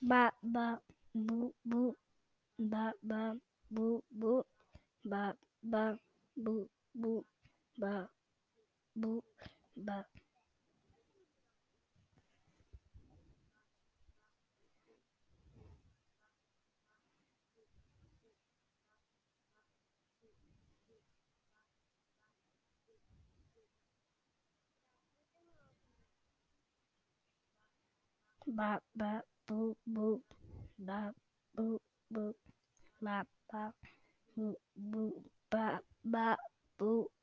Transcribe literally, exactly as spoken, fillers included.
Ba ba boo boo ba ba boo boo ba ba boo boo ba boo ba ba ba boo boo ba boo boo ba ba boo boo ba ba boo